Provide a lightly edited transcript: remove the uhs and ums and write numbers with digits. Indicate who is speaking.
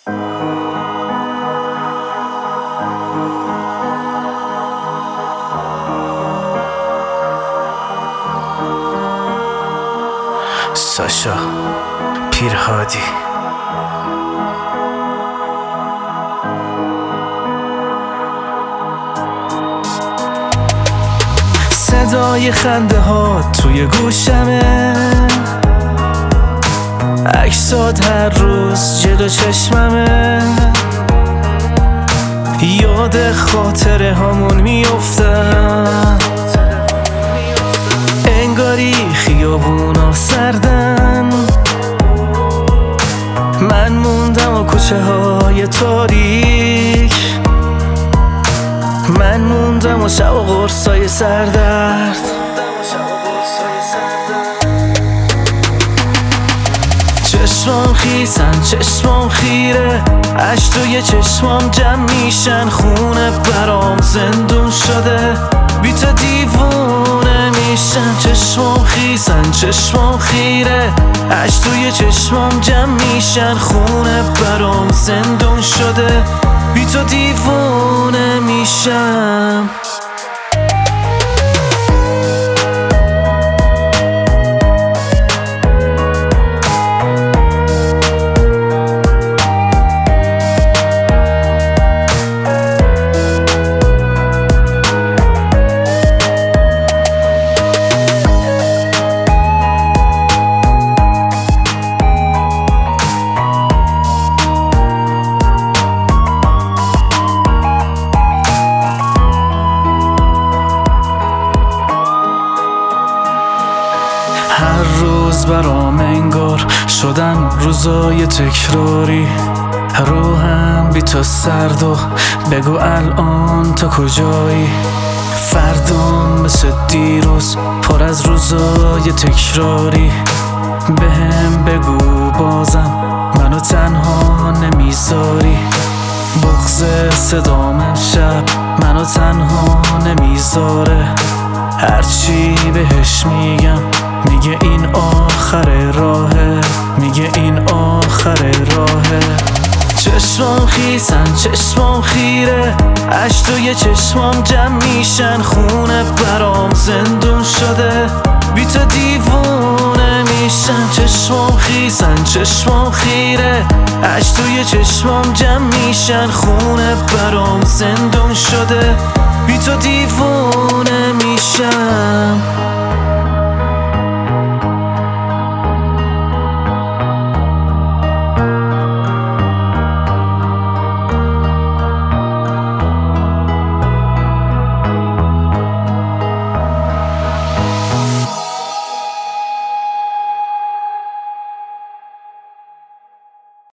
Speaker 1: ساشا پیرهادی. صدای خنده ها توی گوشمه، عکسات هر روز جلو چشممه، یاد خاطره هامون میافتم، انگاری خیابونا سردن، من موندم و کوچه های تاریک، من موندم و شب و قرصای سردرد. چشمام خیسن چشمام خیره، اش توی چشمام جمع میشن، خونه برام زندون شده، بی تو دیوونه میشم. چشمام خیسن چشمام خیره، اش توی چشمام جمع میشن، خونه برام زندون شده، بی تو دیوونه میشم. هر روز برام انگار شدن روزای تکراری، روحم بی تو سرد و بگو الان تو کجایی، فردام مثل دیروز پر از روزای تکراری، بهم بگو بازم منو تنها نمیذاری، بغض صدام امشب منو تنها نمیذاره، هرچی بهش میگم میگه این آخر راهه، میگه این آخر راهه. چشمام خیسن چشمام خیره، اش توی چشمام جمع میشن، خونه برام زندون شده، بی تو دیوونه میشم. چشمام خیسن چشمام خیره، اش توی چشمام جمع میشن، خونه برام زندون شده، بی تو دیوونه میشم.